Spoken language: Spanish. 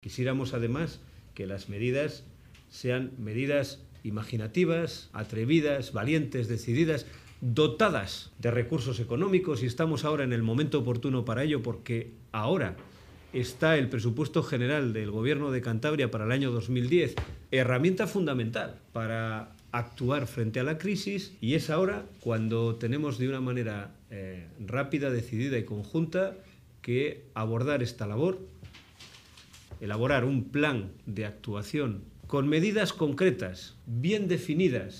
Quisiéramos además que las medidas sean medidas imaginativas, atrevidas, valientes, decididas, dotadas de recursos económicos, y estamos ahora en el momento oportuno para ello, porque ahora está el presupuesto general del Gobierno de Cantabria para el año 2010, herramienta fundamental para actuar frente a la crisis, y es ahora cuando tenemos de una manera rápida, decidida y conjunta que abordar esta labor, elaborar un plan de actuación con medidas concretas, bien definidas,